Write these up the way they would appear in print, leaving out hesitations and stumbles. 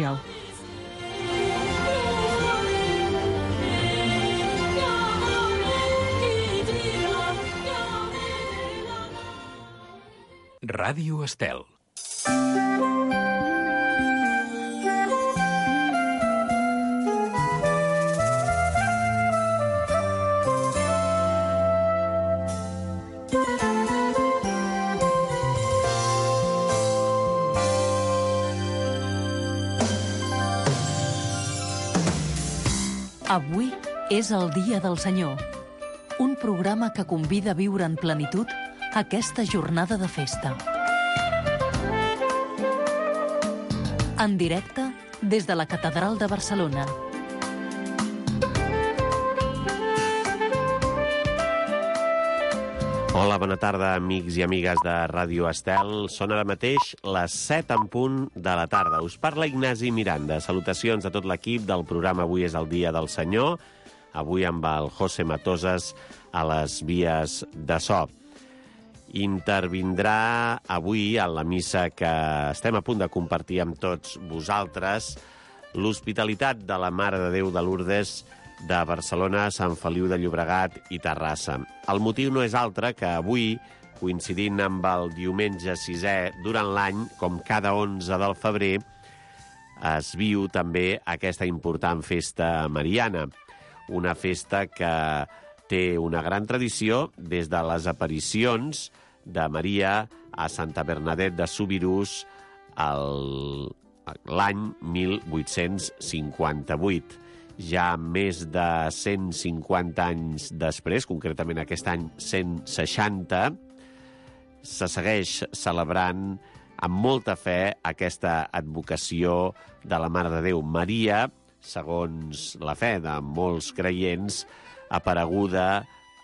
Estel. Ràdio Estel. Avui és el Dia del Senyor, un programa que convida a viure en plenitud aquesta jornada de festa. En directe des de la Catedral de Barcelona. Hola, bona tarda, amics i amigues de Ràdio Estel. Són ara mateix les 7 en punt de la tarda. Us parla Ignasi Miranda. Salutacions a tot l'equip del programa Avui és el Dia del Senyor. Avui amb el José Matosas a les vies de so. Intervindrà avui a la missa que estem a punt de compartir amb tots vosaltres l'Hospitalitat de la Mare de Déu de Lourdes de Barcelona, Sant Feliu de Llobregat i Terrassa. El motiu no és altre que avui, coincidint amb el diumenge 6è durant l'any, com cada 11 del febrer, es viu també aquesta important festa mariana. Una festa que té una gran tradició des de les aparicions de Maria a Santa Bernadette de Subirús l'any 1858. Ja més de 150 anys després, concretament aquest any 160, se segueix celebrant amb molta fe aquesta advocació de la Mare de Déu. Maria, segons la fe de molts creients, apareguda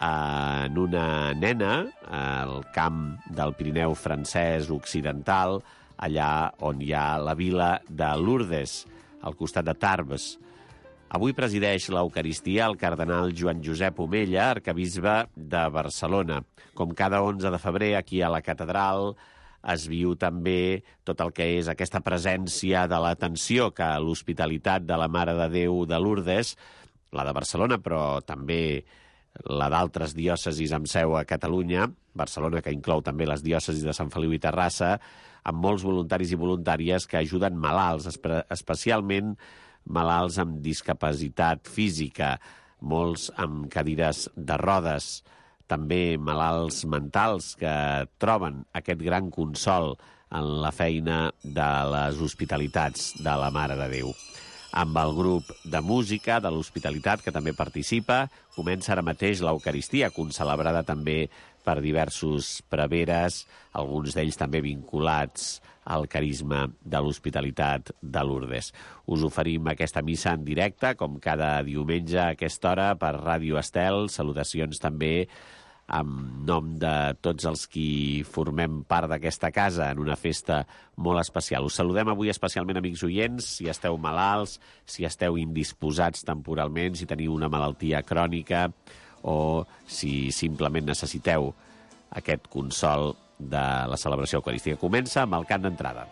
en una nena al camp del Pirineu francès occidental, allà on hi ha la vila de Lourdes, al costat de Tarbes. Avui presideix l'Eucaristia el cardenal Joan Josep Omella, arquebisbe de Barcelona. Com cada 11 de febrer, aquí a la catedral es viu també tot el que és aquesta presència de l'atenció que l'Hospitalitat de la Mare de Déu de Lourdes, la de Barcelona, però també la d'altres diòcesis amb seu a Catalunya, Barcelona, que inclou també les diòcesis de Sant Feliu i Terrassa, amb molts voluntaris i voluntàries que ajuden malalts, especialment malalts amb discapacitat física, molts amb cadires de rodes, també malalts mentals que troben aquest gran consol en la feina de les hospitalitats de la Mare de Déu. Amb el grup de música de l'Hospitalitat, que també participa, comença ara mateix l'Eucaristia, concelebrada també per diversos preveres, alguns d'ells també vinculats al carisma de l'Hospitalitat de Lourdes. Us oferim aquesta missa en directe, com cada diumenge a aquesta hora, per Ràdio Estel. Salutacions també en nom de tots els qui formem part d'aquesta casa en una festa molt especial. Us saludem avui especialment, amics oients, si esteu malalts, si esteu indisposats temporalment, si teniu una malaltia crònica o si simplement necessiteu aquest consol de la celebració eucarística. Comença amb el cant d'entrada.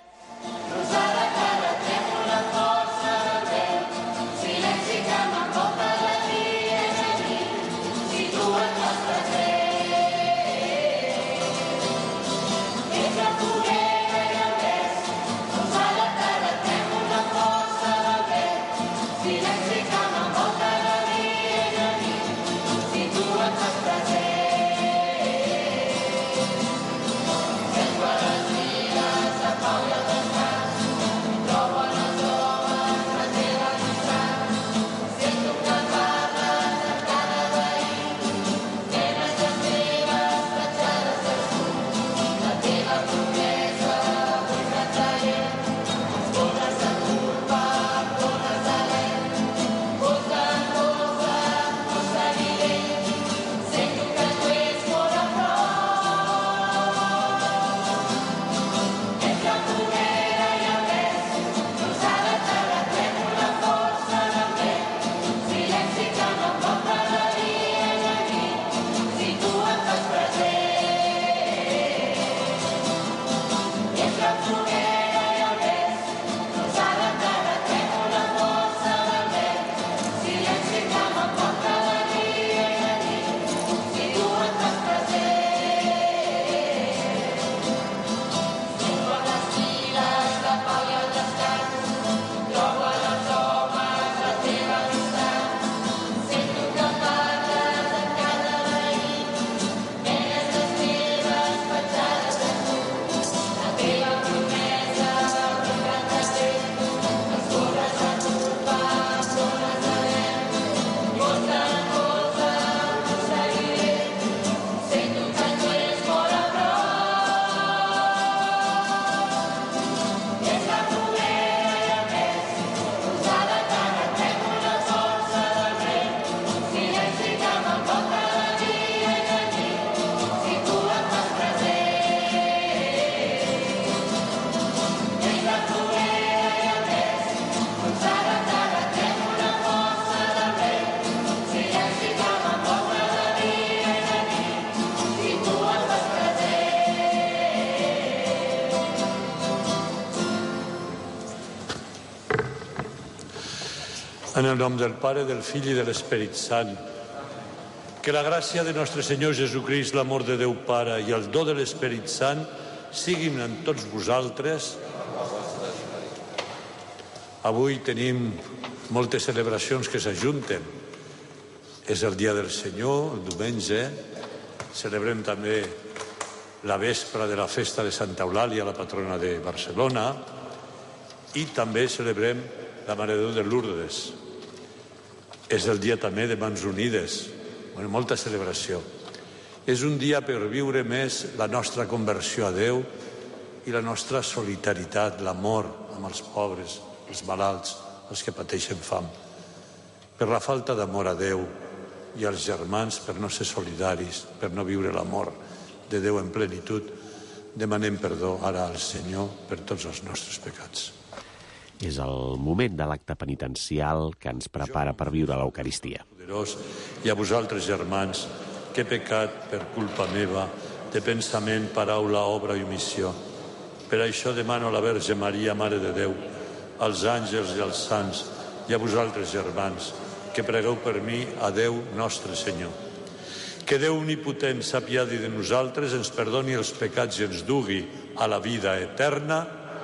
Paula En el nom del Pare, del Fill i de l'Esperit Sant. Que la gràcia de nostre Senyor Jesucrist, l'amor de Déu Pare i el do de l'Esperit Sant siguin amb tots vosaltres. Avui tenim moltes celebracions que s'ajunten. És el dia del Senyor, el diumenge. Celebrem també la vespra de la festa de Santa Eulàlia, la patrona de Barcelona, i també celebrem la Mare de Déu de Lourdes. És el dia també de Mans Unides. Molta celebració. És un dia per viure més la nostra conversió a Déu i la nostra solidaritat, l'amor amb els pobres, els malalts, els que pateixen fam. Per la falta d'amor a Déu i als germans, per no ser solidaris, per no viure l'amor de Déu en plenitud, demanem perdó ara al Senyor per tots els nostres pecats. És el moment de l'acte penitencial que ens prepara per viure l'Eucaristia. I a vosaltres, germans, que he pecat per culpa meva, de pensament, paraula, obra i omissió. Per això demano a la Verge Maria, Mare de Déu, als àngels i als sants, i a vosaltres, germans, que pregueu per mi a Déu nostre Senyor. Que Déu omnipotent s'apiadi de nosaltres, ens perdoni els pecats i ens dugui a la vida eterna.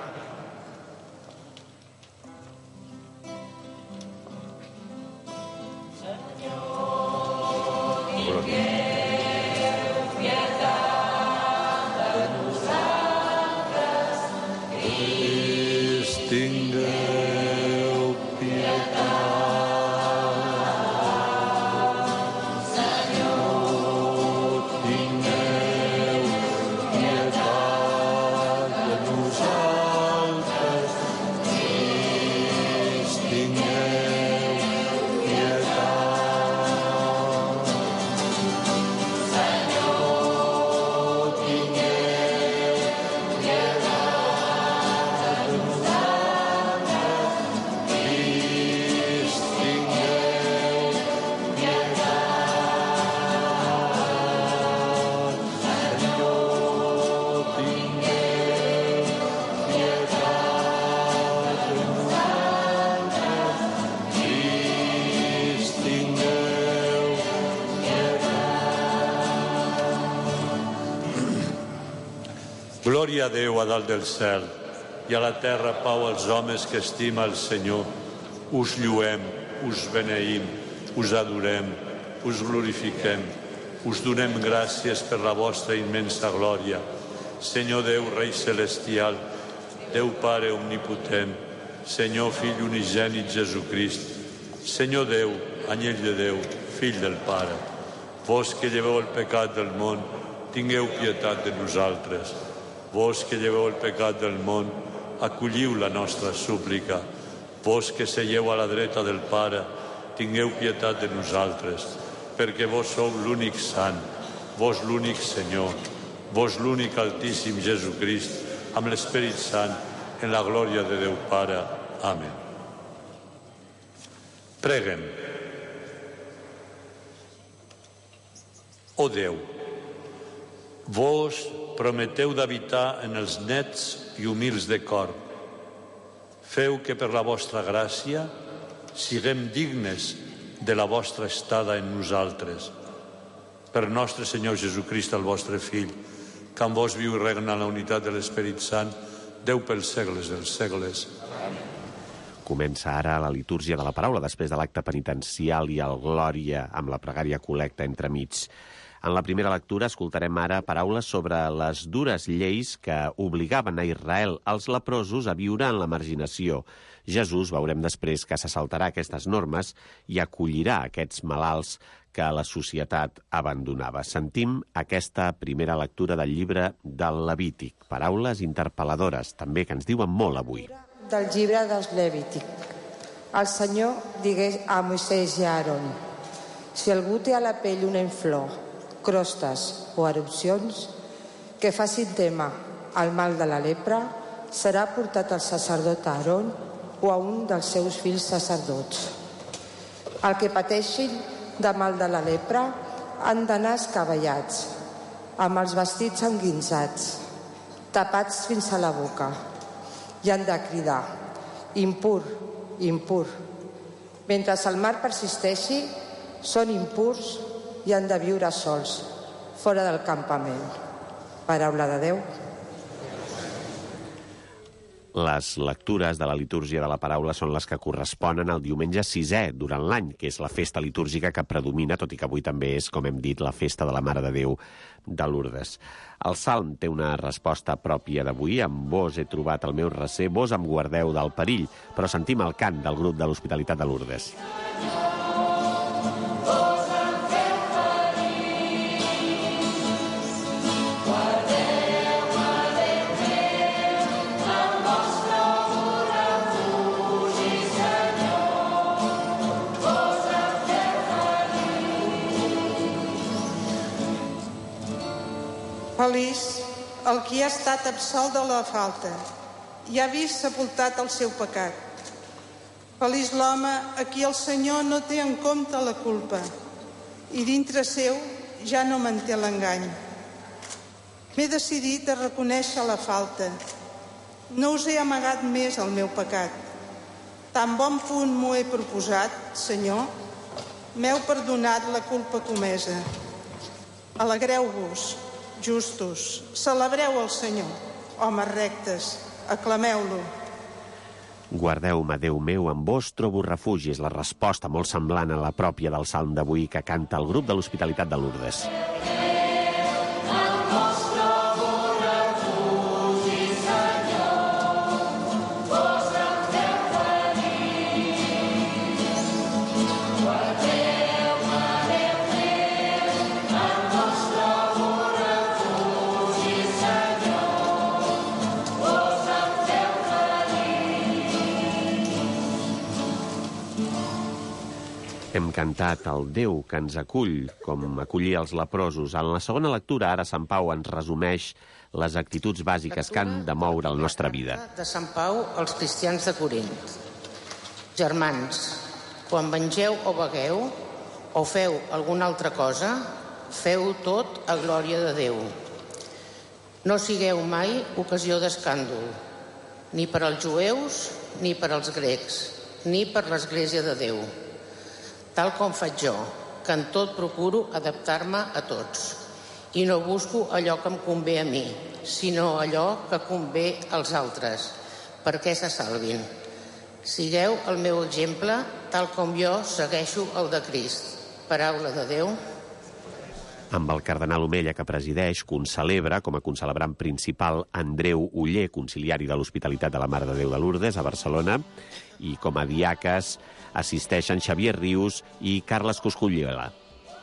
Glòria a Déu a dalt del cel i a la terra pau als homes que estima el Senyor. Us lluem, us beneïm, us adorem, us glorifiquem, us donem gràcies per la vostra immensa glòria. Senyor Déu, Rei Celestial, Déu Pare Omnipotent, Senyor Fill Unigènit Jesucrist, Senyor Déu, Anyell de Déu, Fill del Pare, vos que lleveu el pecat del món, tingueu pietat de nosaltres. Vos que lleveu el pecat del món, acolliu la nostra súplica. Vos que seieu a la dreta del Pare, tingueu pietat de nosaltres, perquè vos sou l'únic sant, vos l'únic Senyor, vos l'únic Altíssim Jesucrist, amb l'Esperit Sant, en la glòria de Déu Pare. Amén. Preguem. Ó Déu, vos prometeu d'habitar en els nets i humils de cor. Feu que per la vostra gràcia siguem dignes de la vostra estada en nosaltres. Per nostre Senyor Jesucrist, el vostre Fill, que amb vos viu i regna en la unitat de l'Esperit Sant, Déu pels segles dels segles. Comença ara la litúrgia de la paraula, després de l'acte penitencial i el glòria amb la pregària col·lecta entremig. En la primera lectura escoltarem ara paraules sobre les dures lleis que obligaven a Israel, els leprosos, a viure en la marginació. Jesús, veurem després, que se saltarà aquestes normes i acollirà aquests malalts que la societat abandonava. Sentim aquesta primera lectura del llibre del Levític. Paraules interpel·ladores, també, que ens diuen molt avui. Del llibre del Levític. El Senyor digué a Moisès i a Aaron: si algú té a la pell una inflor, crostes o erupcions que facin témer el mal de la lepra, serà portat al sacerdot Aaron o a un dels seus fills sacerdots. El que pateixin de mal de la lepra han d'anar escabellats, amb els vestits enguinzats, tapats fins a la boca, i han de cridar: impur, impur. Mentre el mar persisteixi, són impurs i han de viure sols, fora del campament. Paraula de Déu. Les lectures de la litúrgia de la paraula són les que corresponen al diumenge 6è durant l'any, que és la festa litúrgica que predomina, tot i que avui també és, com hem dit, la festa de la Mare de Déu de Lourdes. El Salm té una resposta pròpia d'avui. Amb vos he trobat el meu recer, vos em guardeu del perill. Però sentim el cant del grup de l'Hospitalitat de Lourdes. Feliç el qui ha estat absolt de la falta i ha vist sepultat el seu pecat. Feliç l'home a qui el Senyor no té en compte la culpa i dintre seu ja no manté l'engany. M'he decidit a reconèixer la falta. No us he amagat més el meu pecat. Tan bon punt m'ho he proposat, Senyor, m'heu perdonat la culpa comesa. Alegreu-vos, justos, celebreu el Senyor, homes rectes, aclameu-lo. Guardeu-me, Déu meu, en vos trobo refugi. És la resposta molt semblant a la pròpia del Salm d'avui que canta el grup de l'Hospitalitat de Lourdes. Hem cantat el Déu que ens acull, com acollia els leprosos. En la segona lectura, ara Sant Pau ens resumeix les actituds bàsiques que han de moure la nostra vida. De Sant Pau als cristians de Corint. Germans, quan mengeu o begueu o feu alguna altra cosa, feu tot a glòria de Déu. No sigueu mai ocasió d'escàndol, ni per als jueus ni per als grecs, ni per l'Església de Déu. Tal com faig jo, que en tot procuro adaptar-me a tots. I no busco allò que em convé a mi, sinó allò que convé als altres, perquè se salvin. Sigueu el meu exemple, tal com jo segueixo el de Crist. Paraula de Déu. Amb el cardenal Omella, que presideix, concelebra, com a concelebrant principal, Andreu Oller, conciliari de l'Hospitalitat de la Mare de Déu de Lourdes, a Barcelona, i com a diaques assisteixen Xavier Rius i Carles Cosculluela.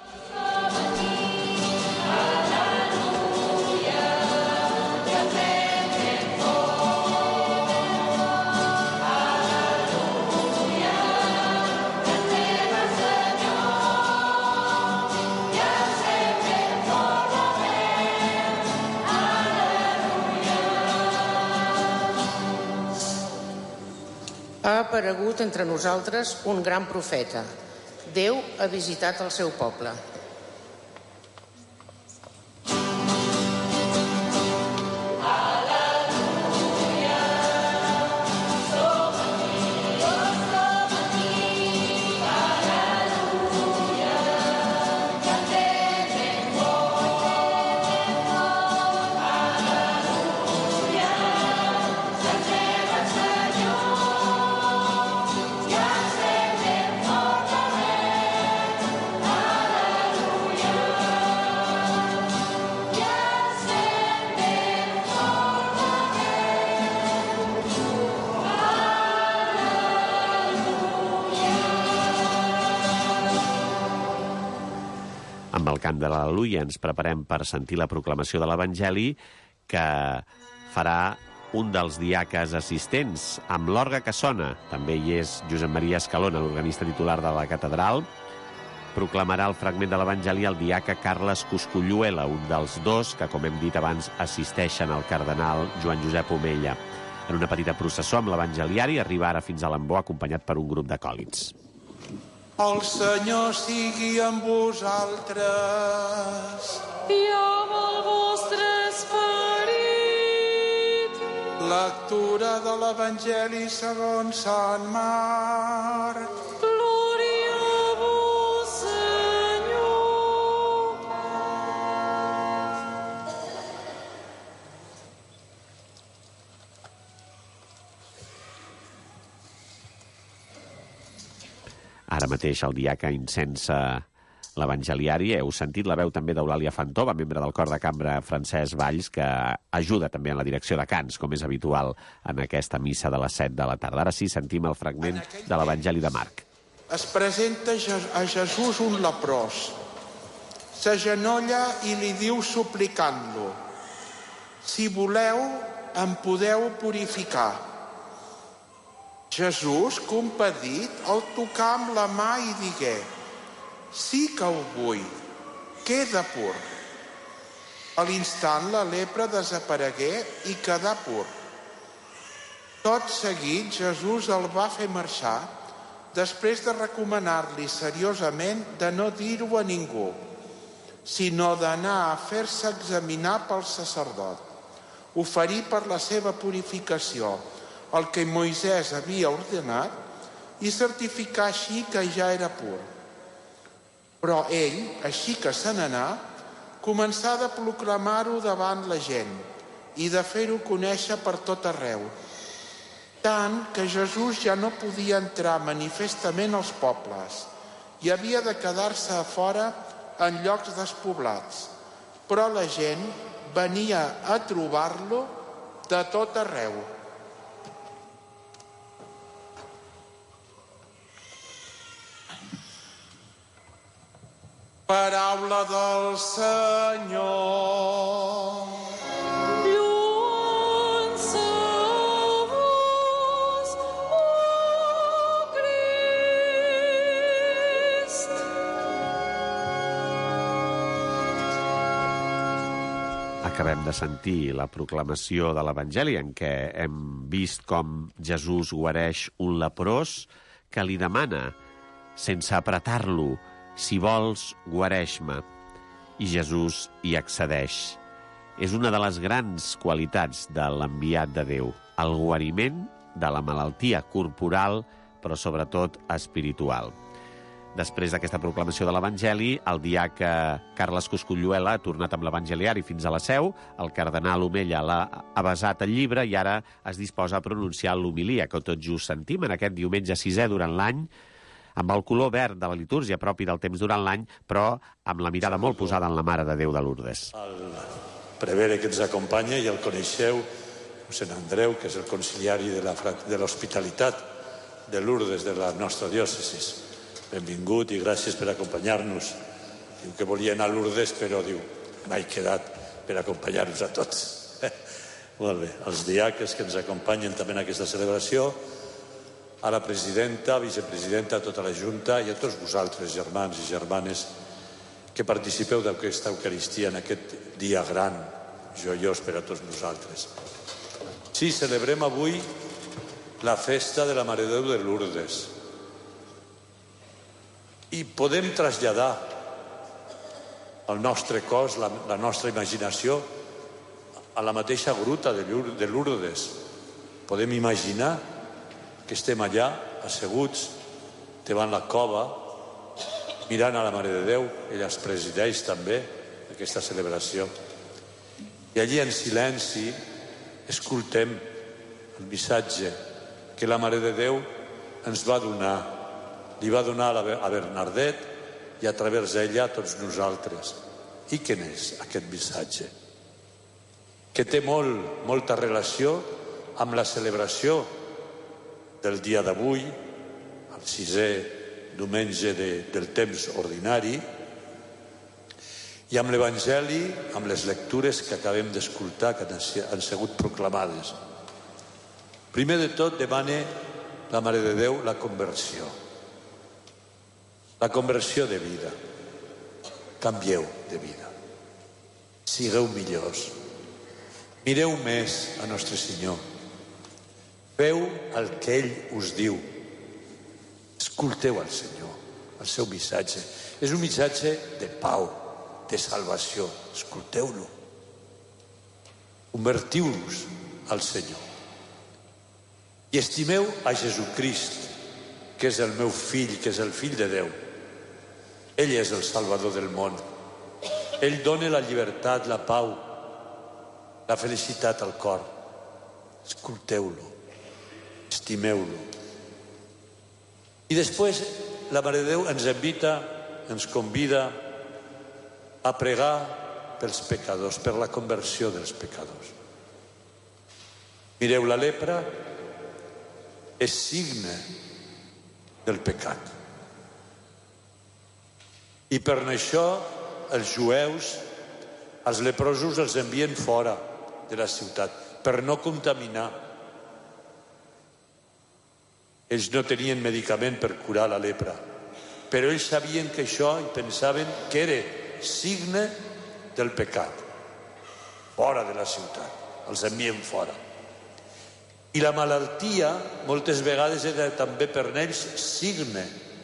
Ha aparegut entre nosaltres un gran profeta. Déu ha visitat el seu poble. Amb el cant de l'Al·leluia ens preparem per sentir la proclamació de l'Evangeli que farà un dels diaques assistents amb l'orgue que sona. També hi és Josep Maria Escalona, l'organista titular de la catedral. Proclamarà el fragment de l'Evangeli el diaca Carles Cosculluela, un dels dos que, com hem dit abans, assisteixen al cardenal Joan Josep Omella. En una petita processó amb l'evangeliari arriba ara fins a l'Ambó acompanyat per un grup d'acòlits. El Senyor sigui amb vosaltres. I amb el vostre esperit. Lectura de l'Evangeli segons Sant Marc. Glòria Ara mateix el diaca incensa l'evangeliari. Heu sentit la veu també d'Eulàlia Fantova, membre del cor de cambra Francesc Valls, que ajuda també en la direcció de cants, com és habitual en aquesta missa de les 7 de la tarda. Ara sí, sentim el fragment de l'Evangeli de Marc. Es presenta a Jesús un leprós. S'agenolla i li diu suplicant-lo: si voleu, em podeu purificar. Jesús, compadit, el tocà amb la mà i digué: sí que ho vull, queda pur. A l'instant la lepra desaparegué i quedà pur. Tot seguit Jesús el va fer marxar, després de recomanar-li seriosament de no dir-ho a ningú, sinó d'anar a fer-se examinar pel sacerdot, oferir per la seva purificació el que Moisès havia ordenat i certificar així que ja era pur. Però ell, així que se n'anà, començà a proclamar-ho davant la gent i de fer-ho conèixer per tot arreu, tant que Jesús ja no podia entrar manifestament als pobles i havia de quedar-se a fora en llocs despoblats, però la gent venia a trobar-lo de tot arreu. Paraula del Senyor. Lluança a vos, oh Crist. Acabem de sentir la proclamació de l'Evangeli en què hem vist com Jesús guareix un leprós que li demana, sense apretar-lo: si vols, guareix-me. I Jesús hi accedeix. És una de les grans qualitats de l'enviat de Déu, el guariment de la malaltia corporal, però sobretot espiritual. Després d'aquesta proclamació de l'Evangeli, el diaca Carles Cosculluela ha tornat amb l'Evangeliari fins a la seu, el cardenal Omella l'ha avesat al llibre i ara es disposa a pronunciar l'homilia que tot just sentim en aquest diumenge 6è durant l'any, amb el color verd de la litúrgia propi del temps durant l'any, però amb la mirada molt posada en la Mare de Déu de Lourdes. El prevere que ens acompanya, ja el coneixeu, mossèn Andreu, que és el conciliari de l'hospitalitat de Lourdes de la nostra diòcesi. Benvingut i gràcies per acompanyar-nos. Diu que volia anar a Lourdes, però diu, m'he quedat per acompanyar-nos a tots. Molt bé, els diaques que ens acompanyen també en aquesta celebració, a la presidenta, vicepresidenta, a tota la Junta i a tots vosaltres, germans i germanes, que participeu d'aquesta Eucaristia en aquest dia gran, joiós per a tots nosaltres. Sí, celebrem avui la festa de la Mare de Déu de Lourdes i podem traslladar al nostre cos, la nostra imaginació, a la mateixa gruta de Lourdes. Podem imaginar que estem allà, asseguts, davant la cova, mirant a la Mare de Déu. Ella es presideix també aquesta celebració. I allí en silenci escoltem el missatge que la Mare de Déu ens va donar. Li va donar a Bernardet i a través d'ella a tots nosaltres. I quin és aquest missatge? Que té molta relació amb la celebració del dia d'avui, el 6è diumenge del temps ordinari, i amb l'Evangeli, amb les lectures que acabem d'escoltar, que han sigut proclamades. Primer de tot demana la Mare de Déu la conversió de vida. Canvieu de vida. Sigueu millors. Mireu més a Nostre Senyor. Feu el que ell us diu. Escolteu al Senyor, el seu missatge. És un missatge de pau, de salvació. Escolteu-lo. Convertiu-vos al Senyor. I estimeu a Jesucrist, que és el meu fill, que és el fill de Déu. Ell és el Salvador del món. Ell dona la llibertat, la pau, la felicitat al cor. Escolteu-lo. Estimeu-lo. I després la Mare de Déu ens invita, ens convida a pregar pels pecadors, per la conversió dels pecadors. Mireu, la lepra és signe del pecat. I per això els jueus, els leprosos els envien fora de la ciutat, per no contaminar. Ells no tenien medicament per curar la lepra, però ells sabien que això i pensaven que era signe del pecat. Fora de la ciutat, els envien fora. I la malaltia moltes vegades era també per ells signe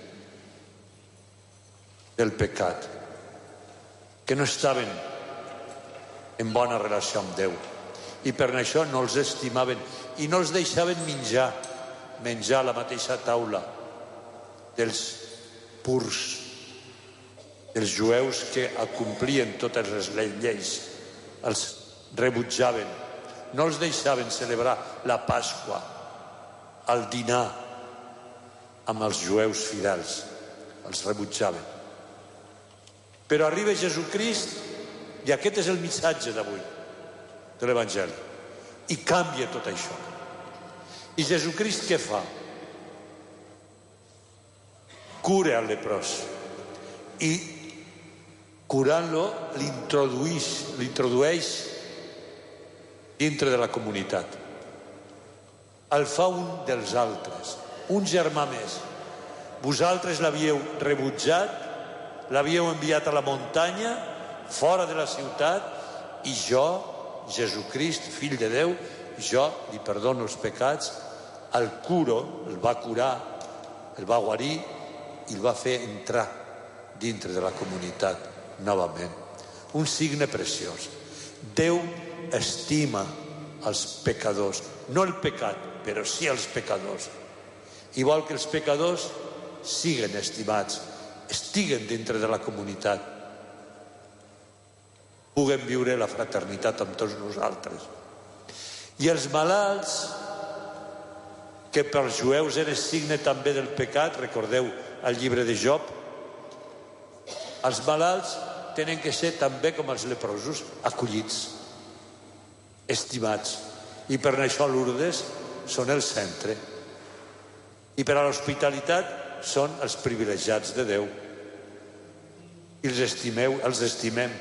del pecat, que no estaven en bona relació amb Déu, i per això no els estimaven i no els deixaven menjar a la mateixa taula dels purs, dels jueus que acomplien totes les lleis, els rebutjaven, no els deixaven celebrar la Pasqua, el dinar amb els jueus fidels, els rebutjaven. Però arriba Jesucrist i aquest és el missatge d'avui de l'Evangeli, i canvia tot això. I Jesucrist què fa? Cura el leprós i curant-lo l'introdueix dintre de la comunitat. El fa un dels altres, un germà més. Vosaltres l'havíeu rebutjat, l'havíeu enviat a la muntanya, fora de la ciutat, i jo, Jesucrist, fill de Déu, jo li perdono els pecats, el curo, el va curar, el va guarir i el va fer entrar dintre de la comunitat novament. Un signe preciós. Déu estima els pecadors, no el pecat, però sí els pecadors. I vol que els pecadors siguen estimats, estiguen dintre de la comunitat, puguem viure la fraternitat amb tots nosaltres. I els malalts, que pels jueus era signe també del pecat, recordeu el llibre de Job, els malalts tenen que ser també com els leprosos, acollits, estimats, i per això Lourdes són el centre, i per a l'hospitalitat són els privilegiats de Déu, i els estimem,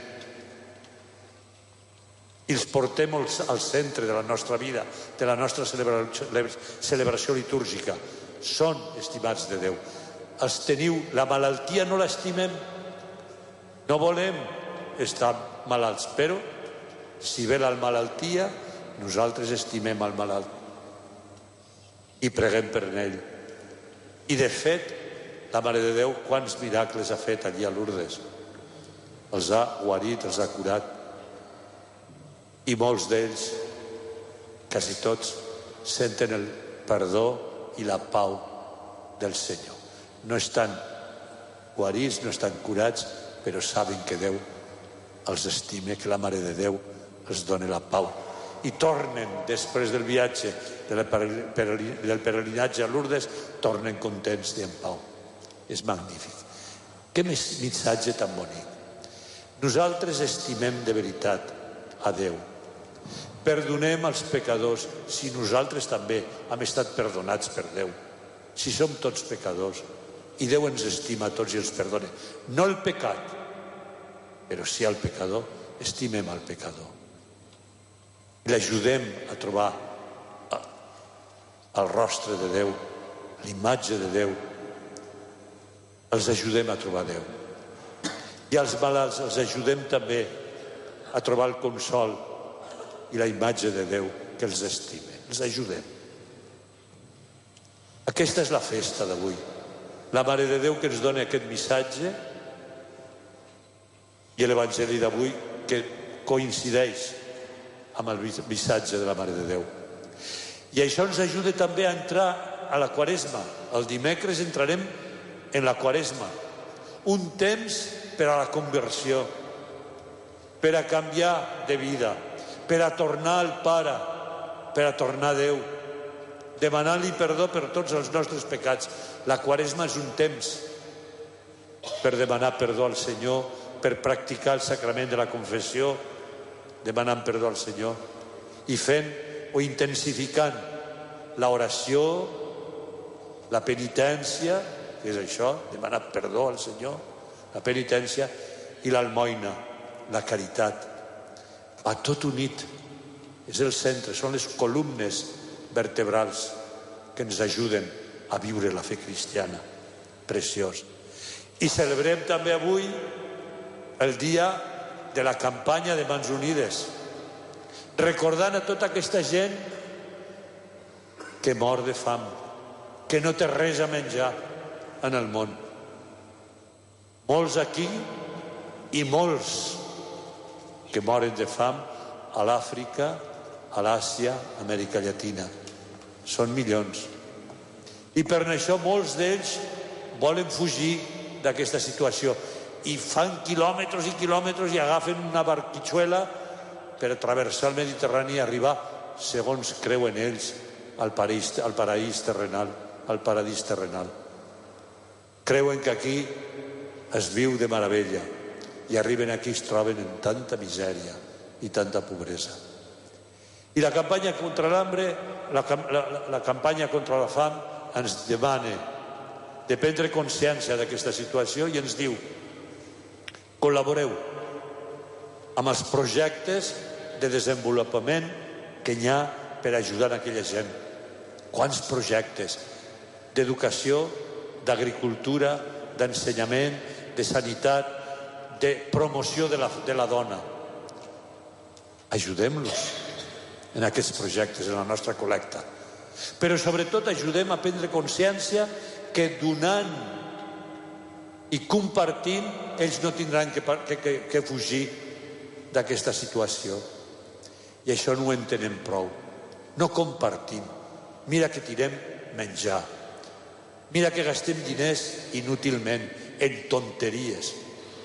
i els portem al centre de la nostra vida, de la nostra celebració litúrgica. Són estimats de Déu. Els teniu, la malaltia no l'estimem, no volem estar malalts, però si ve la malaltia, nosaltres estimem el malalt i preguem per ell. I de fet, la Mare de Déu quants miracles ha fet allí a Lourdes. Els ha guarit, els ha curat. I molts d'ells, quasi tots, senten el perdó i la pau del Senyor. No estan guarits, no estan curats, però saben que Déu els estima, que la Mare de Déu els dona la pau. I tornen, després del viatge del peregrinatge a Lourdes, tornen contents i en pau. És magnífic. Que missatge tan bonic. Nosaltres estimem de veritat a Déu. Perdonem als pecadors si nosaltres també hem estat perdonats per Déu. Si som tots pecadors i Déu ens estima a tots i els perdona. No el pecat, però sí al pecador, estimem al pecador. I l'ajudem a trobar el rostre de Déu, l'imatge de Déu. Els ajudem a trobar Déu. I als malalts els ajudem també a trobar el consol i la imatge de Déu que els estima. Els ajudem. Aquesta és la festa d'avui. La Mare de Déu que ens dona aquest missatge i l'Evangeli d'avui que coincideix amb el missatge de la Mare de Déu. I això ens ajuda també a entrar a la Quaresma. El dimecres entrarem en la Quaresma. Un temps per a la conversió, per a canviar de vida, per a tornar al Pare, per a tornar a Déu, demanant-li perdó per tots els nostres pecats. La Quaresma és un temps per demanar perdó al Senyor, per practicar el sacrament de la confessió, demanant perdó al Senyor, i fent o intensificant l'oració, la penitència, que és això, demanar perdó al Senyor, la penitència, i l'almoina, la caritat. Va tot unit, és el centre, són les columnes vertebrals que ens ajuden a viure la fe cristiana. Preciós. I celebrem també avui el dia de la campanya de Mans Unides, recordant a tota aquesta gent que mor de fam, que no té res a menjar en el món. Molts aquí i molts que moren de fam a l'Àfrica, a l'Àsia, a Amèrica Llatina. Són milions. I per això molts d'ells volen fugir d'aquesta situació i fan quilòmetres i quilòmetres i agafen una barquitxuela per travessar el Mediterrani i arribar, segons creuen ells, al paradís terrenal, al paradís terrenal. Creuen que aquí es viu de meravella i arriben aquí i es troben en tanta misèria i tanta pobresa. I la campanya contra l'hambre, la campanya contra la fam, ens demana de prendre consciència d'aquesta situació i ens diu: col·laboreu amb els projectes de desenvolupament que hi ha per ajudar aquella gent. Quants projectes d'educació, d'agricultura, d'ensenyament, de sanitat, de promoció de la dona. Ajudem-los en aquests projectes, en la nostra col·lecta. Però sobretot ajudem a prendre consciència que donant i compartint ells no tindran que fugir d'aquesta situació. I això no ho entenem prou. No compartim. Mira que tirem menjar. Mira que gastem diners inútilment, en tonteries.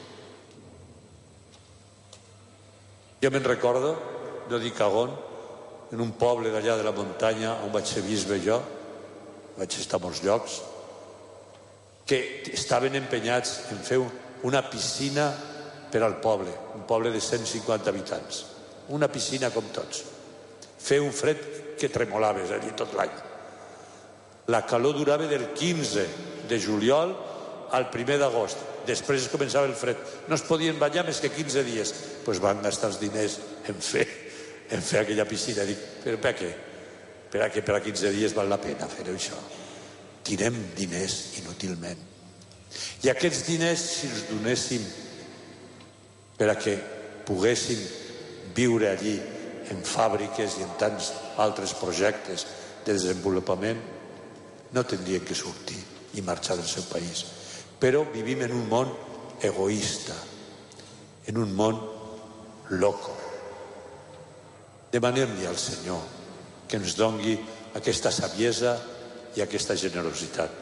Jo me'n recordo, de Dicagón, en un poble d'allà de la muntanya on vaig ser bisbe jo, vaig estar a molts llocs, que estaven empenyats en fer una piscina per al poble, un poble de 150 habitants, una piscina com tots. Fer un fred que tremolaves allí tot l'any. La calor durava del 15 de juliol al 1 d'agost. Després començava el fred. No es podien banyar més que 15 dies. Doncs van gastar els diners en fer aquella piscina. Dic, però per què? Per a 15 dies val la pena fer això. Tirem diners inútilment. I aquests diners, si els donéssim per a que poguéssim viure allí en fàbriques i en tants altres projectes de desenvolupament, no tindrien que sortir i marxar del seu país. Però vivim en un món egoista, en un món loco. Demanem-li al Senyor que ens doni aquesta saviesa i aquesta generositat.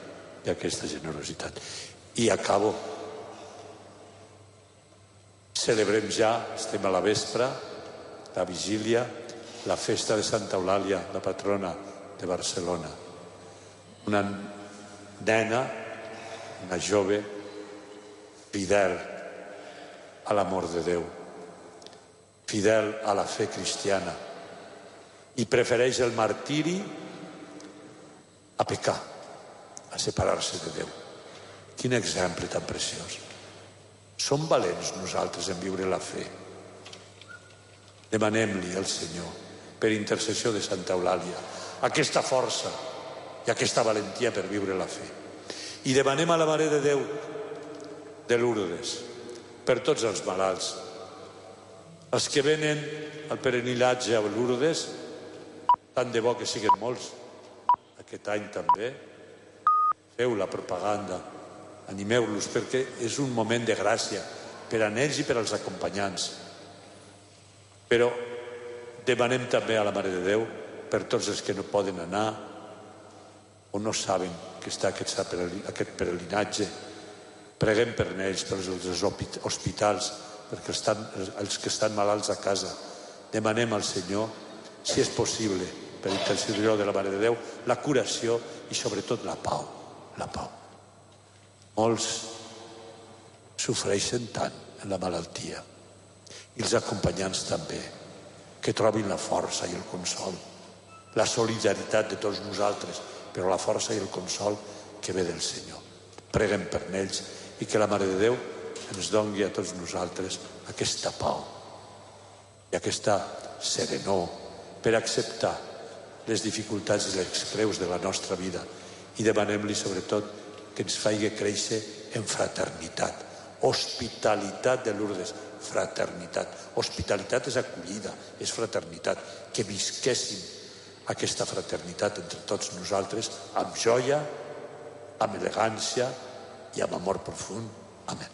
I acabo. Celebrem ja, estem a la vespre, la vigília, la festa de Santa Eulàlia, la patrona de Barcelona. Una nena, una jove, fidel a l'amor de Déu, fidel a la fe cristiana, i prefereix el martiri a pecar, a separar-se de Déu. Quin exemple tan preciós. Som valents nosaltres en viure la fe. Demanem-li al Senyor, per intercessió de Santa Eulàlia, aquesta força i aquesta valentia per viure la fe. I demanem a la Mare de Déu de Lourdes per tots els malalts. Els que venen al peregrinatge a Lourdes, tant de bo que siguin molts, aquest any també, feu la propaganda, animeu-los, perquè és un moment de gràcia per a ells i per als acompanyants. Però demanem també a la Mare de Déu per tots els que no poden anar o no saben que està aquest peregrinatge. Preguem per ells, per els hospitals, perquè els que estan malalts a casa. Demanem al Senyor, si és possible, per intercessió de la Mare de Déu, la curació i sobretot la pau. La pau. Molts sofreixen tant en la malaltia. I els acompanyants també, que trobin la força i el consol, la solidaritat de tots nosaltres, però la força i el consol que ve del Senyor. Preguem per ells i que la Mare de Déu ens doni a tots nosaltres aquesta pau i aquesta serenor per acceptar les dificultats i les creus de la nostra vida i demanem-li sobretot que ens faci créixer en fraternitat, hospitalitat de Lourdes, fraternitat. Hospitalitat és acollida, és fraternitat. Que visquéssim aquesta fraternitat entre tots nosaltres amb joia, amb elegància i amb amor profund. Amén.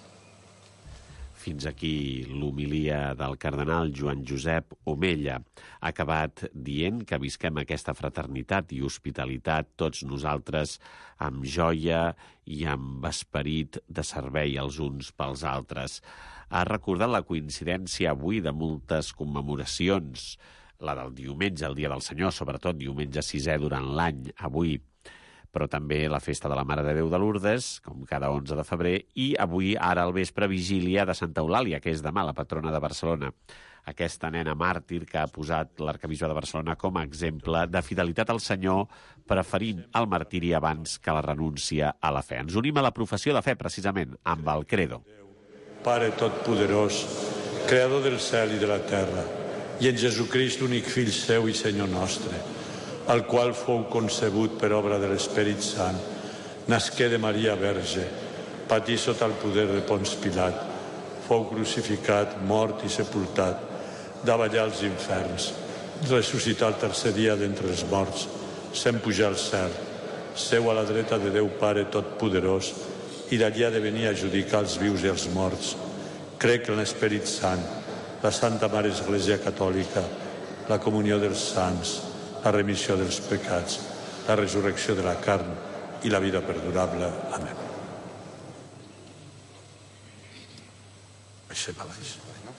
Fins aquí l'homilia del cardenal Joan Josep Omella. Ha acabat dient que visquem aquesta fraternitat i hospitalitat tots nosaltres amb joia i amb esperit de servei els uns pels altres. Ha recordat la coincidència avui de moltes commemoracions, la del diumenge, el Dia del Senyor, sobretot diumenge 6è durant l'any, avui, però també la festa de la Mare de Déu de Lourdes, com cada 11 de febrer, i avui, ara al vespre, vigília de Santa Eulàlia, que és demà, la patrona de Barcelona. Aquesta nena màrtir que ha posat l'arquebisbe de Barcelona com a exemple de fidelitat al Senyor, preferint el martiri abans que la renúncia a la fe. Ens unim a la professió de fe, precisament, amb el credo. Pare Totpoderós, creador del cel i de la terra, i en Jesucrist, únic fill seu i Senyor nostre, al qual fou concebut per obra de l'Esperit Sant, nasqué de Maria Verge, patí sota el poder de Pons Pilat, fou crucificat, mort i sepultat, davallà als inferns, ressuscità el tercer dia d'entre els morts, se'n pujà al cel, seu a la dreta de Déu Pare Totpoderós, i d'allí ha de venir a judicar els vius i els morts. Crec en l'Esperit Sant, la Santa Mare Església Catòlica, la comunió dels sants, la remissió dels pecats, la resurrecció de la carn i la vida perdurable. Amén. Baixem a baix.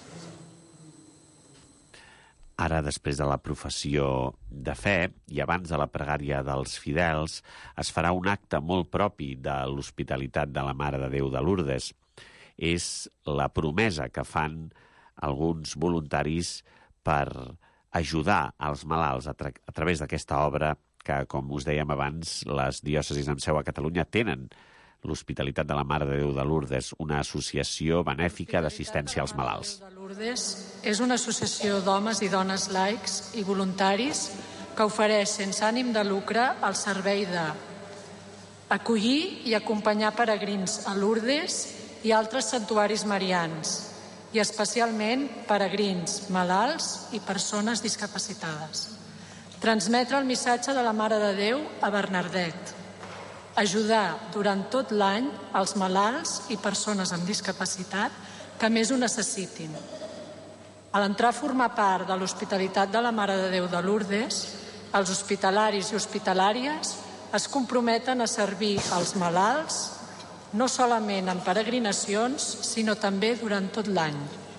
Ara, després de la professió de fe i abans de la pregària dels fidels, es farà un acte molt propi de l'hospitalitat de la Mare de Déu de Lourdes. És la promesa que fan alguns voluntaris per ajudar els malalts a través d'aquesta obra que, com us dèiem abans, les diòcesis amb seu a Catalunya tenen l'Hospitalitat de la Mare de Déu de Lourdes, una associació benèfica d'assistència als malalts. La Mare de Déu de Lourdes és una associació d'homes i dones laics i voluntaris que ofereix sense ànim de lucre el servei d'acollir i acompanyar peregrins a Lourdes i altres santuaris marians, i especialment peregrins malalts i persones discapacitades. Transmetre el missatge de la Mare de Déu a Bernardet. Ajudar durant tot l'any els malalts i persones amb discapacitat que més ho necessitin. A l'entrar a formar part de l'Hospitalitat de la Mare de Déu de Lourdes, els hospitalaris i hospitalàries es comprometen a servir els malalts no solament en peregrinacions, sinó també durant tot l'any.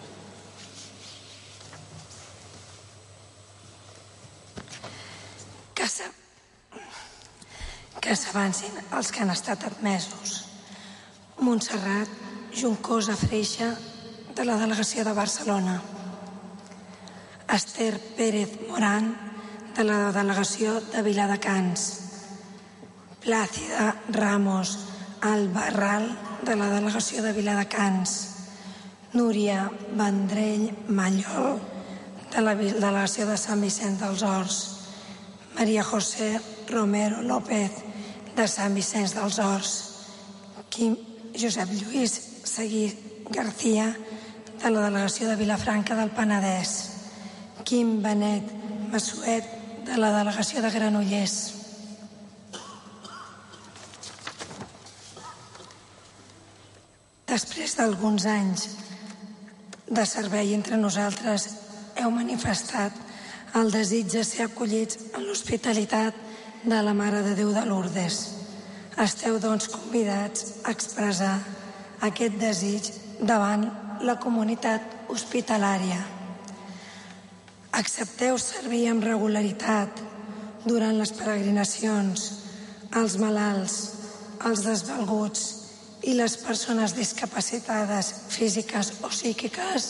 Que s'avancin els que han estat admesos. Montserrat Juncosa Freixa, de la delegació de Barcelona. Esther Pérez Morán, de la delegació de Viladecans. Plàcida Ramos Albarral, de la delegació de Viladecans. Núria Vendrell Mallol, de la delegació de Sant Vicenç dels Horts. Maria José Romero López, de Sant Vicenç dels Horts. Josep Lluís Seguí García, de la delegació de Vilafranca del Penedès. Quim Benet Massuet, de la delegació de Granollers. Després d'alguns anys de servei entre nosaltres, heu manifestat el desig de ser acollits en l'hospitalitat de la Mare de Déu de Lourdes. Esteu, doncs, convidats a expressar aquest desig davant la comunitat hospitalària. Accepteu servir amb regularitat durant les peregrinacions, als malalts, als desvalguts i les persones discapacitades físiques o psíquiques.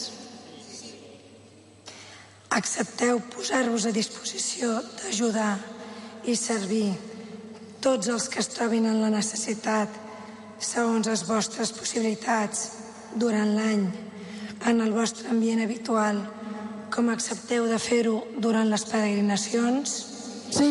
Accepteu posar-vos a disposició d'ajudar i servir tots els que es trobin en la necessitat, segons les vostres possibilitats, durant l'any, en el vostre ambient habitual, com accepteu de fer-ho durant les peregrinacions? Sí.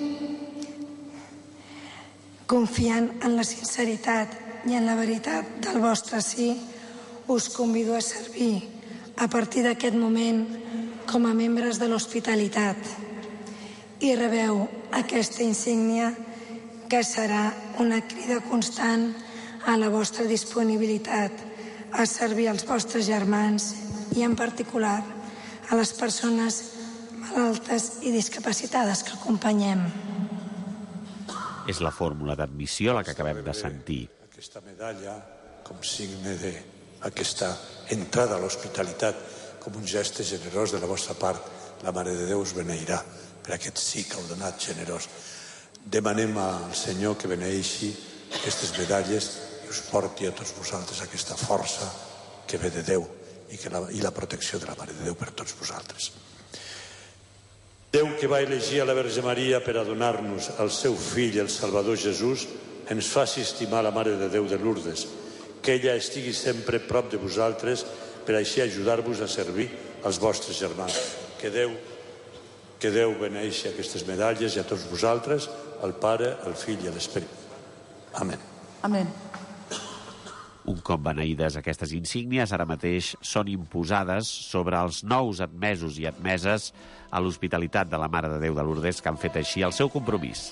Confiant en la sinceritat i en la veritat del vostre sí, us convido a servir a partir d'aquest moment com a membres de l'hospitalitat i rebeu aquesta insígnia que serà una crida constant a la vostra disponibilitat a servir als vostres germans i, en particular, a les persones malaltes i discapacitades que acompanyem. És la fórmula d'admissió la que acabem de sentir. Aquesta medalla com signe d'aquesta entrada a l'hospitalitat, com un gest generós de la vostra part, la Mare de Déu us beneirà per aquest sí que heu donat generós. Demanem al Senyor que beneixi aquestes medalles i us porti a tots vosaltres aquesta força que ve de Déu i la protecció de la Mare de Déu per tots vosaltres. Déu que va elegir a la Verge Maria per a donar-nos el seu fill, el Salvador Jesús, ens faci estimar la Mare de Déu de Lourdes, que ella estigui sempre prop de vosaltres per així ajudar-vos a servir als vostres germans. Que Déu beneixi aquestes medalles i a tots vosaltres, al Pare, al Fill i a l'Esperit. Amén. Amén. Un cop beneïdes aquestes insígnies, ara mateix són imposades sobre els nous admesos i admeses a l'hospitalitat de la Mare de Déu de Lourdes, que han fet així el seu compromís.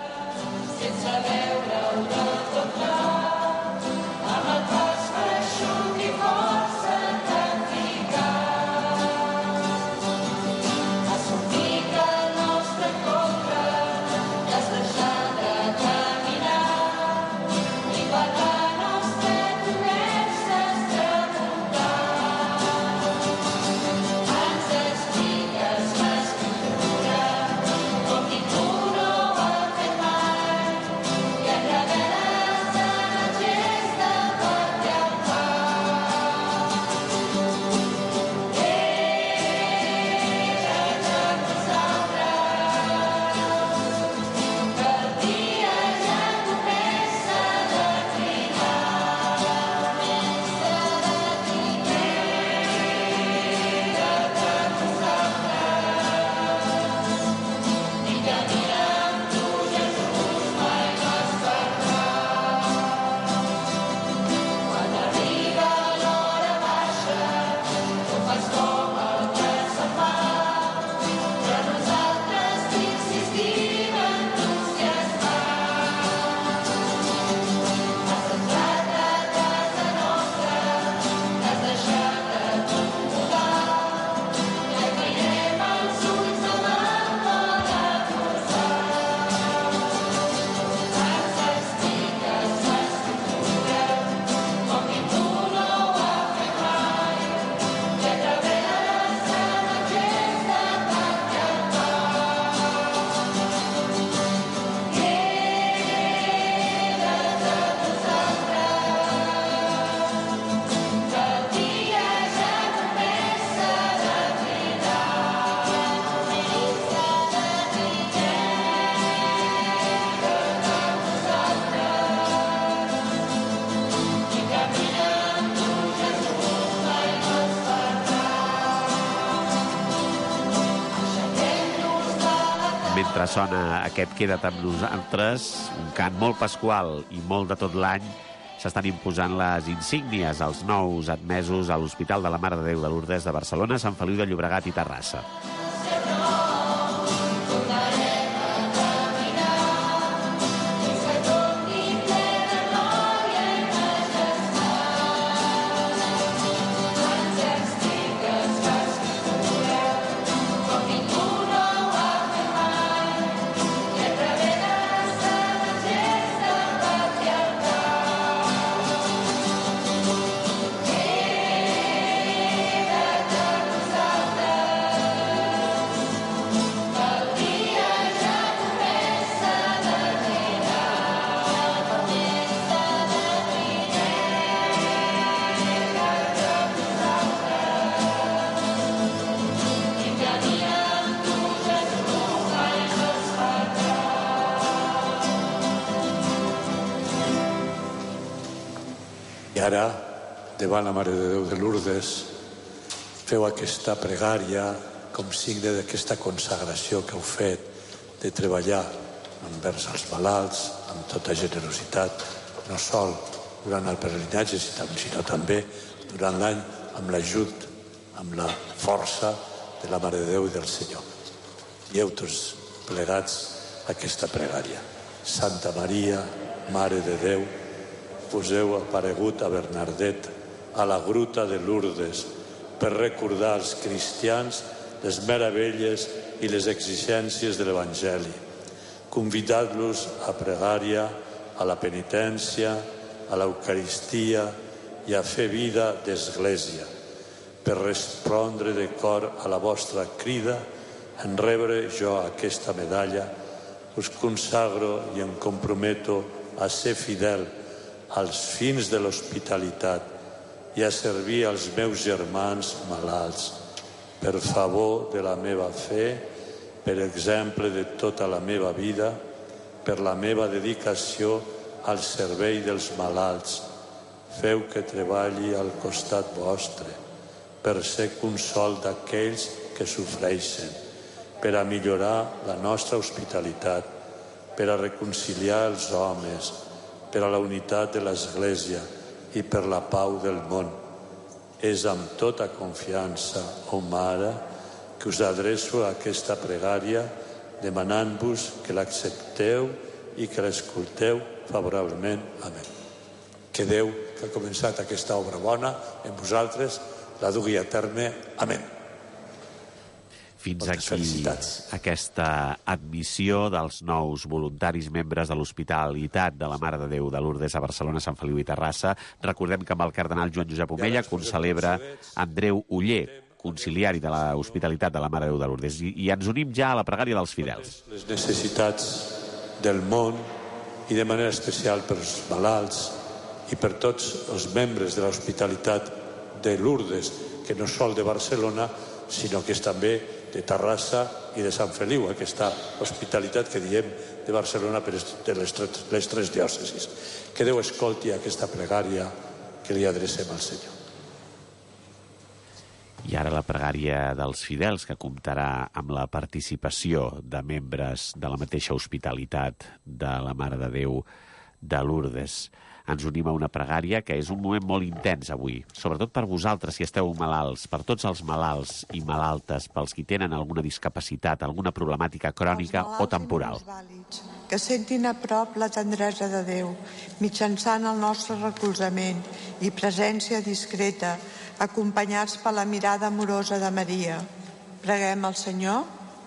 Mentre sona aquest Queda't amb nosaltres, un cant molt pasqual i molt de tot l'any, s'estan imposant les insígnies als nous admesos a l'Hospital de la Mare de Déu de Lourdes de Barcelona, Sant Feliu de Llobregat i Terrassa. I ara, davant la Mare de Déu de Lourdes, feu aquesta pregària com signe d'aquesta consagració que heu fet de treballar envers els malalts amb tota generositat, no sol durant el peregrinatge, sinó també durant l'any, amb l'ajut, amb la força de la Mare de Déu i del Senyor. Dieu tots plegats aquesta pregària. Santa Maria, Mare de Déu, us heu aparegut a Bernardet, a la gruta de Lourdes, per recordar als cristians les meravelles i les exigències de l'Evangeli. Convidant-los a pregària, a la penitència, a l'Eucaristia i a fer vida d'Església, per respondre de cor a la vostra crida en rebre jo aquesta medalla, us consagro i em comprometo a ser fidel als fins de l'hospitalitat i a servir als meus germans malalts, per favor de la meva fe, per exemple de tota la meva vida, per la meva dedicació al servei dels malalts. Feu que treballi al costat vostre, per ser consol d'aquells que sofreixen, per a millorar la nostra hospitalitat, per a reconciliar els homes, per a la unitat de l'Església i per la pau del món. És amb tota confiança, Mare, que us adreço a aquesta pregària, demanant-vos que l'accepteu i que l'escolteu favorablement. Amén. Que Déu, que ha començat aquesta obra bona en vosaltres, la dugui a terme. Amén. Fins aquí aquesta admissió dels nous voluntaris membres de l'Hospitalitat de la Mare de Déu de Lourdes a Barcelona, Sant Feliu i Terrassa. Recordem que amb el cardenal Joan Josep Omella concelebra Andreu Oller, conciliari de l'Hospitalitat de la Mare de Déu de Lourdes. I ens unim ja a la pregària dels fidels. Les necessitats del món i de manera especial per els malalts i per tots els membres de l'Hospitalitat de Lourdes, que no és sol de Barcelona, sinó que és també de Terrassa i de Sant Feliu, aquesta hospitalitat que diem de Barcelona per de les tres diòcesis. Que Déu escolti aquesta pregària que li adrecem al Senyor. I ara la pregària dels fidels, que comptarà amb la participació de membres de la mateixa Hospitalitat de la Mare de Déu de Lourdes. Ens unim a una pregària que és un moment molt intens avui, sobretot per vosaltres si esteu malalts, per tots els malalts i malaltes, pels qui tenen alguna discapacitat, alguna problemàtica crònica o temporal. Que sentin a prop la tendresa de Déu, mitjançant el nostre recolzament i presència discreta, acompanyats per la mirada amorosa de Maria. Preguem al Senyor.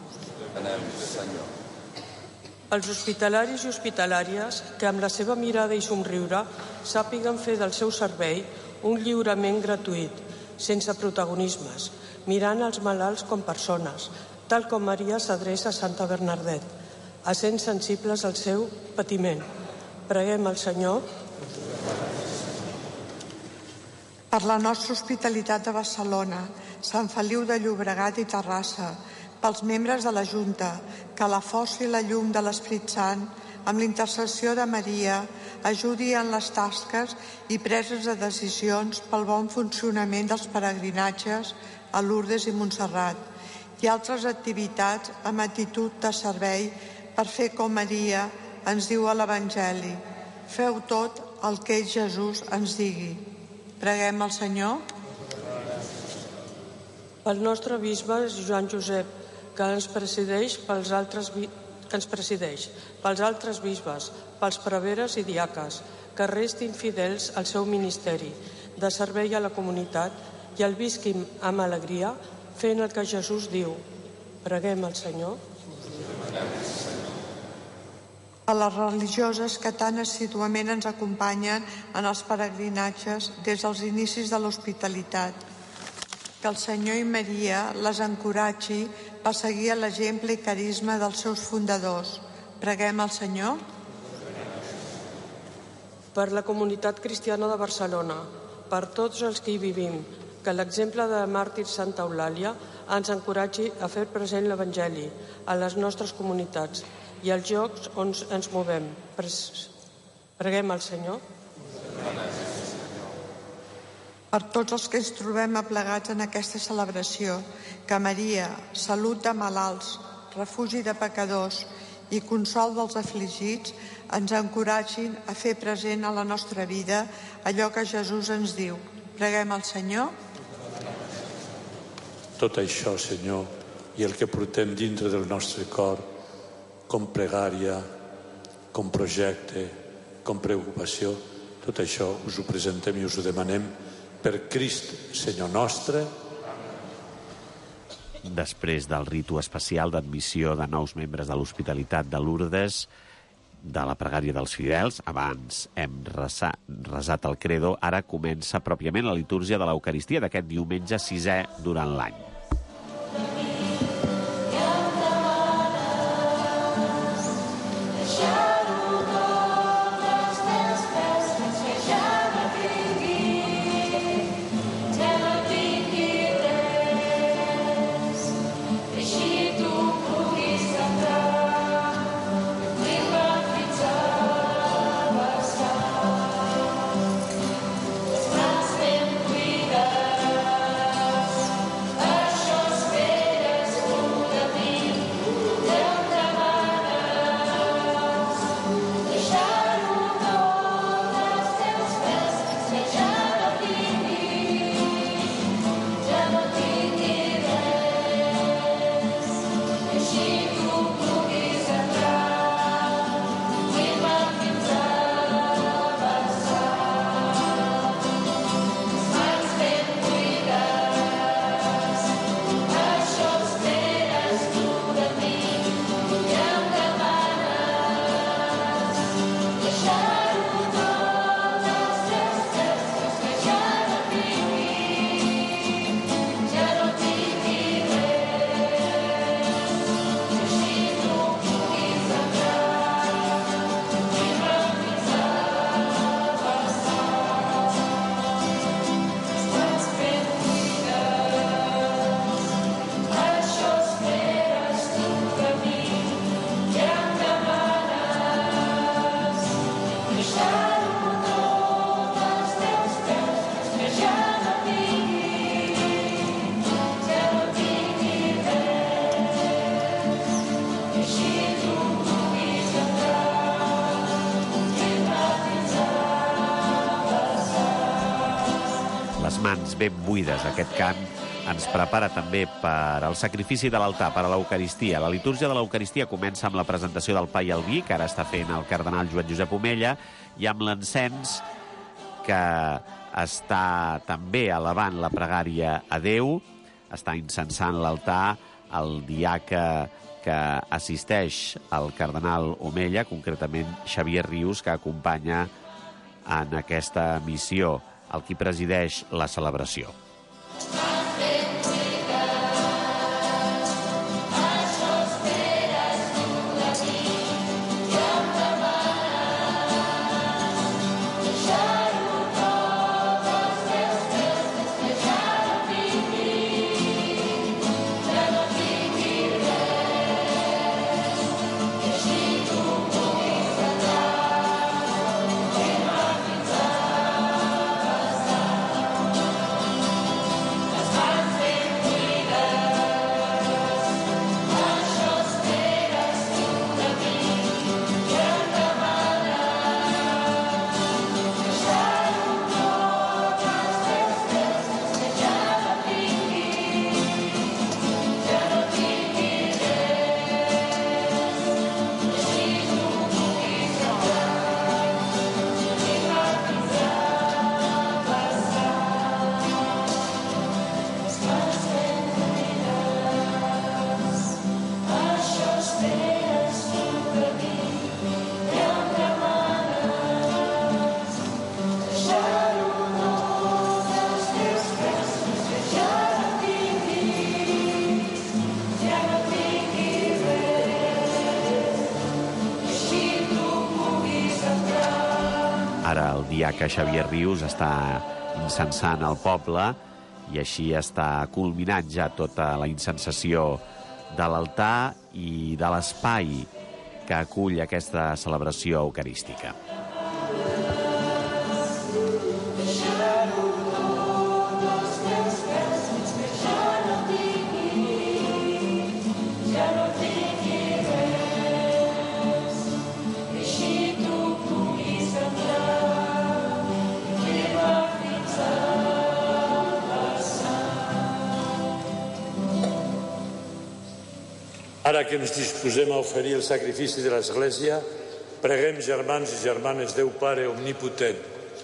Els hospitalaris i hospitalàries que amb la seva mirada i somriure sàpiguen fer del seu servei un lliurament gratuït, sense protagonismes, mirant els malalts com persones, tal com Maria s'adreça a Santa Bernardet, essent sensibles al seu patiment. Preguem al Senyor. Per la nostra hospitalitat de Barcelona, Sant Feliu de Llobregat i Terrassa, pels membres de la Junta, que la força i la llum de l'Esprit Sant, amb l'intercessió de Maria, ajudi en les tasques i preses de decisions pel bon funcionament dels peregrinatges a Lourdes i Montserrat i altres activitats amb actitud de servei per fer com Maria ens diu a l'Evangeli. Feu tot el que Jesús ens digui. Preguem al Senyor. El nostre bisbe és Joan Josep, que ens presideix pels altres bisbes, pels preveres i diaques, que restin fidels al seu ministeri de servei a la comunitat i el visquin amb alegria fent el que Jesús diu. Preguem al Senyor. A les religioses que tan assíduament ens acompanyen en els peregrinatges des dels inicis de l'hospitalitat. Que el Senyor i Maria les encoratgi per seguir l'exemple i carisma dels seus fundadors. Preguem al Senyor. Per la comunitat cristiana de Barcelona, per tots els que hi vivim, que l'exemple de màrtir Santa Eulàlia ens encoratgi a fer present l'Evangeli a les nostres comunitats i als llocs on ens movem. Preguem al Senyor. per tots els que ens trobem aplegats en aquesta celebració, que Maria, salut de malalts, refugi de pecadors i consol dels afligits, ens encoratgin a fer present a la nostra vida allò que Jesús ens diu. Preguem al Senyor. Tot això, Senyor, i el que portem dintre del nostre cor, com pregària, com projecte, com preocupació, tot això us ho presentem i us ho demanem per Crist, Senyor nostre. Després del ritu especial d'admissió de nous membres de l'Hospitalitat de Lourdes, de la pregària dels fidels, abans hem resat el credo, ara comença pròpiament la litúrgia de l'Eucaristia d'aquest diumenge 6è durant l'any. Mans ben buides. Aquest cant ens prepara també per al sacrifici de l'altar, per a l'Eucaristia. La litúrgia de l'Eucaristia comença amb la presentació del pa i el vi, que ara està fent el cardenal Joan Josep Omella, i amb l'encens, que està també elevant la pregària a Déu, està incensant l'altar el diaca que assisteix al cardenal Omella, concretament Xavier Rius, que acompanya en aquesta missió el qui presideix la celebració. Ara el diaca Xavier Rius està incensant el poble i així està culminant ja tota la incensació de l'altar i de l'espai que acull aquesta celebració eucarística. Ara que ens disposem a oferir el sacrifici de l'Església, preguem, germans i germanes, Déu Pare omnipotent.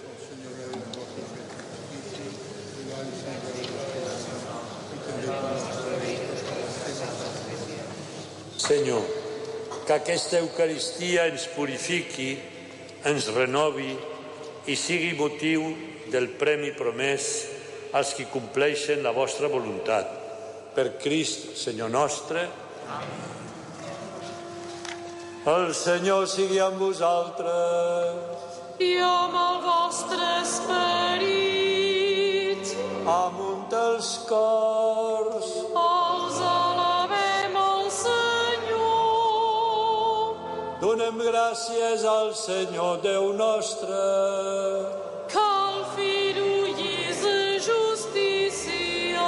Senyor, que aquesta Eucaristia ens purifiqui, ens renovi i sigui motiu del premi promès als qui compleixen la vostra voluntat. Per Crist, Senyor nostre. El Senyor sigui amb vosaltres. I amb el vostre esperit. Amunt els cors. Els alabem al Senyor. Donem gràcies al Senyor Déu nostre. Que el Fill és justícia.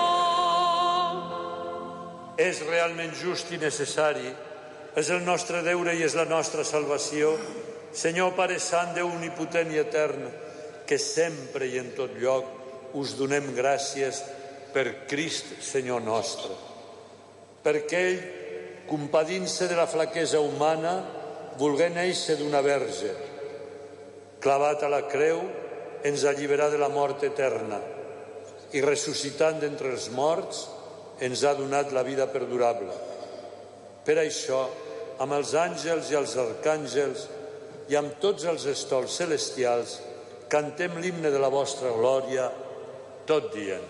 És realment just i necessari, és el nostre deure i és la nostra salvació. Senyor Pare Sant, Déu omnipotent i etern, que sempre i en tot lloc us donem gràcies per Crist, Senyor nostre. Perquè ell, compadint-se de la flaquesa humana, volgué néixer d'una verge. Clavat a la creu, ens alliberà de la mort eterna i ressuscitant d'entre els morts, ens ha donat la vida perdurable. Per això, amb els àngels i els arcàngels i amb tots els estols celestials, cantem l'himne de la vostra glòria, tot dient.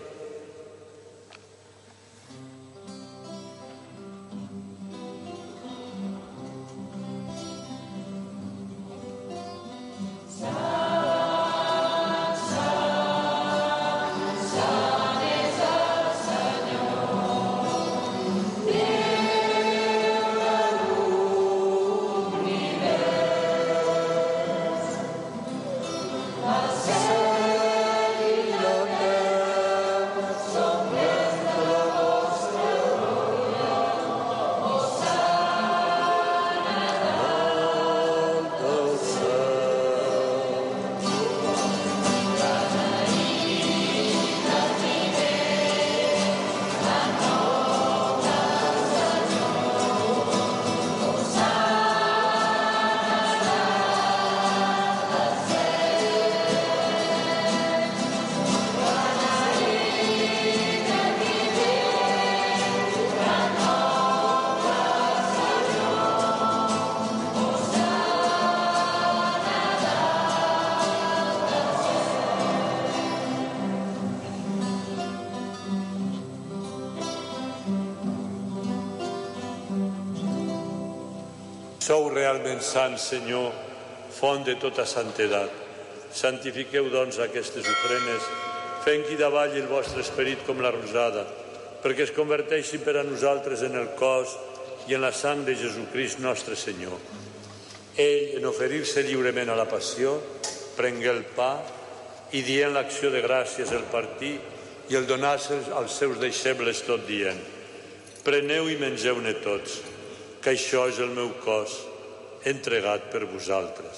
Sou realment sant, Senyor, font de tota santedat. Santifiqueu, doncs, aquestes ofrenes, fent que davalli el vostre esperit com la rosada, perquè es converteixin per a nosaltres en el cos i en la sang de Jesucrist nostre Senyor. Ell, en oferir-se lliurement a la passió, prengué el pa i dient l'acció de gràcies el partí i el donà als seus deixebles tot dient: preneu i mengeu-ne tots, que això és el meu cos, entregat per vosaltres.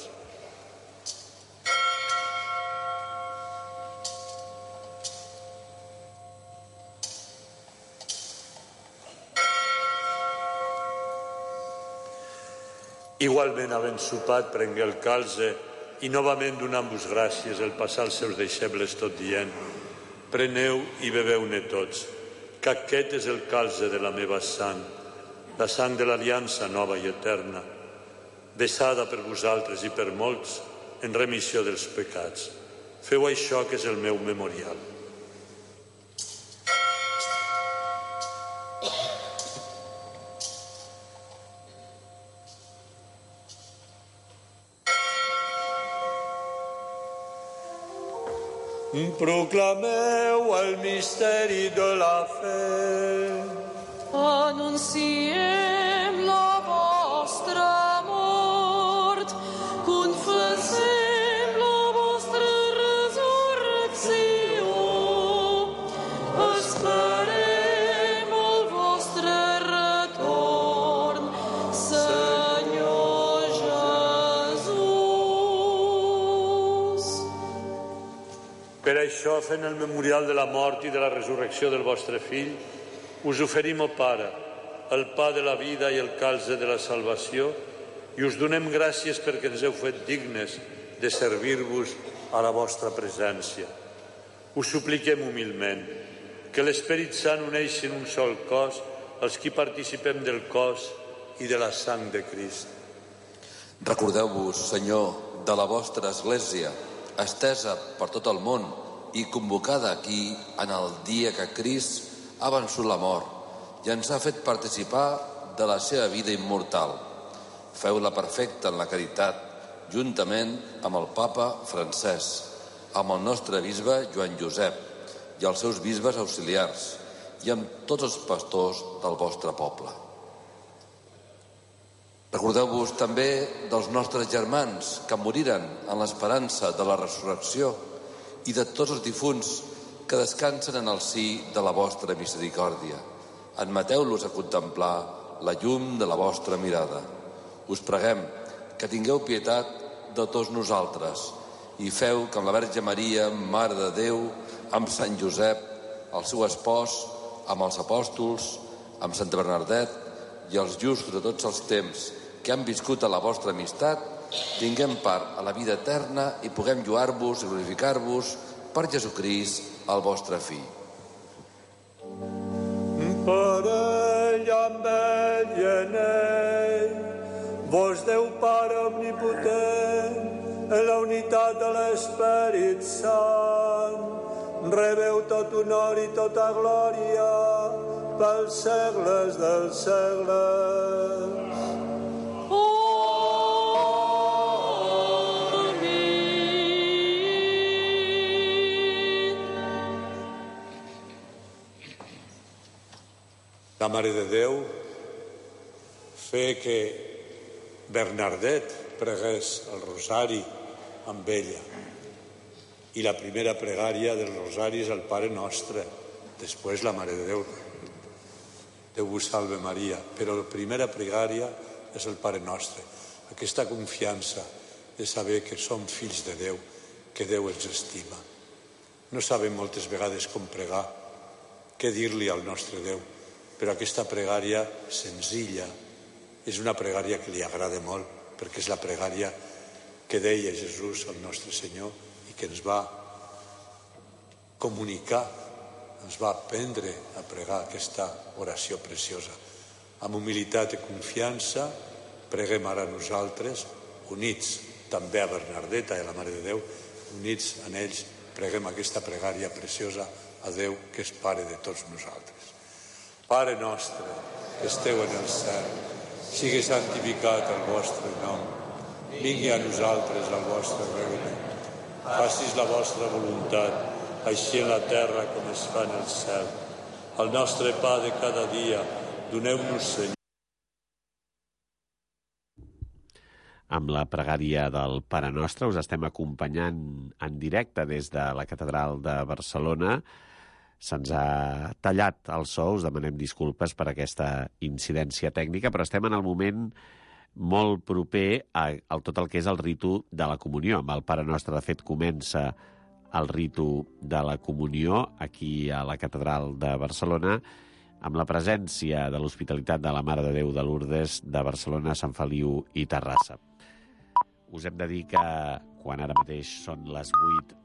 Igualment, havent sopat, prengué el calze i novament donant-vos gràcies el passar als seus deixebles tot dient: preneu i beveu-ne tots, que aquest és el calze de la meva sang, la sang de l'aliança nova i eterna, vessada per vosaltres i per molts en remissió dels pecats. Feu això, que és el meu memorial. Proclameu el misteri de la fe. Anunciem la vostra mort, confessem la vostra resurrecció, esperem el vostre retorn, Senyor Jesús. Per això, fent el memorial de la mort i de la resurrecció del vostre Fill, us oferim, o Pare, el pa de la vida i el calze de la salvació, i us donem gràcies perquè ens heu fet dignes de servir-vos a la vostra presència. Us supliquem humilment que l'Esperit Sant uneixi en un sol cos els qui participem del cos i de la sang de Crist. Recordeu-vos, Senyor, de la vostra Església, estesa per tot el món i convocada aquí en el dia que Crist ha vençut la mort i ens ha fet participar de la seva vida immortal. Feu-la perfecta en la caritat, juntament amb el Papa Francesc, amb el nostre bisbe Joan Josep i els seus bisbes auxiliars i amb tots els pastors del vostre poble. Recordeu-vos també dels nostres germans que moriren en l'esperança de la resurrecció i de tots els difunts que descansen en el si de la vostra misericòrdia. Admeteu-los a contemplar la llum de la vostra mirada. Us preguem que tingueu pietat de tots nosaltres i feu que amb la Verge Maria, Mare de Déu, amb Sant Josep, el seu espòs, amb els apòstols, amb Santa Bernardet i els justos de tots els temps que han viscut a la vostra amistat, tinguem part a la vida eterna i puguem lloar-vos i glorificar-vos per Jesucrist, el vostre Fill. Per ell, amb ell i en ell, vos Déu Pare omnipotent, en la unitat de l'Esperit Sant, rebeu tot honor i tota glòria pels segles dels segles. La Mare de Déu fer que Bernardet pregués el rosari amb ella. I la primera pregària del rosari és el Pare Nostre, després la Mare de Déu. Déu vos salve Maria, però la primera pregària és el Pare Nostre. Aquesta confiança de saber que som fills de Déu, que Déu ens estima. No sabem moltes vegades com pregar, què dir-li al nostre Déu, però aquesta pregària senzilla és una pregària que li agrada molt, perquè és la pregària que deia Jesús, el nostre Senyor, i que ens va comunicar, ens va aprendre a pregar aquesta oració preciosa. Amb humilitat i confiança, preguem ara nosaltres, units també a Bernardeta i a la Mare de Déu, units en ells, preguem aquesta pregària preciosa a Déu, que és Pare de tots nosaltres. Pare nostre, que esteu en el cel, sigui santificat el vostre nom. Vingui a nosaltres el vostre regne. Facis la vostra voluntat, així en la terra com es fa en el cel. El nostre pa de cada dia, doneu-nos, Senyor. Amb la pregària del Pare Nostre us estem acompanyant en directe des de la Catedral de Barcelona. Se'ns ha tallat el so, us demanem disculpes per aquesta incidència tècnica, però estem en el moment molt proper a tot el que és el ritu de la comunió. Amb el Pare Nostre, de fet, comença el ritu de la comunió aquí a la Catedral de Barcelona, amb la presència de l'Hospitalitat de la Mare de Déu de Lourdes de Barcelona, Sant Feliu i Terrassa. Us hem de dir que quan ara mateix són les 8